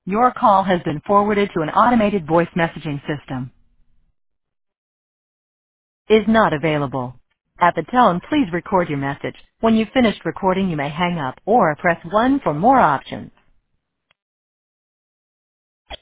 Your call has been forwarded to an automated voice messaging system. Is not available. At the tone, please record your message. When you've finished recording, you may hang up or press 1 for more options.